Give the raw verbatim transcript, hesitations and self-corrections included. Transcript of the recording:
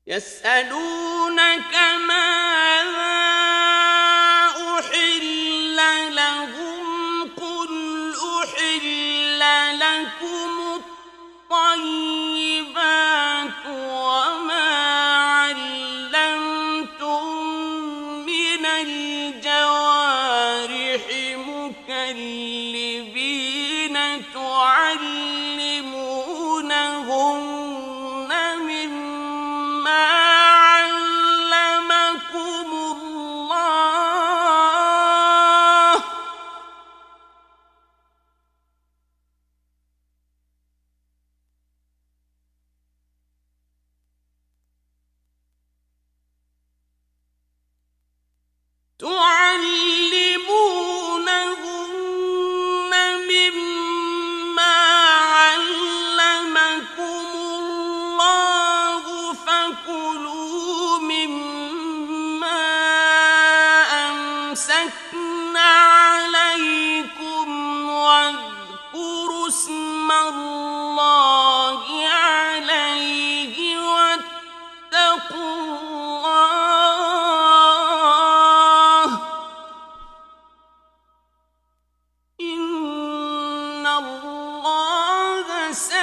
يسألونك ماذا أحل لهم قل أحل لكم الطيبات وما علمتم من الجوارح مكلبين تعلمونهن مما علمكم الله تعلمونهن مما علمكم الله فكلوا مما أمسكن عليكم واذكروا اسم الله عليه واتقوا الله إن الله سريع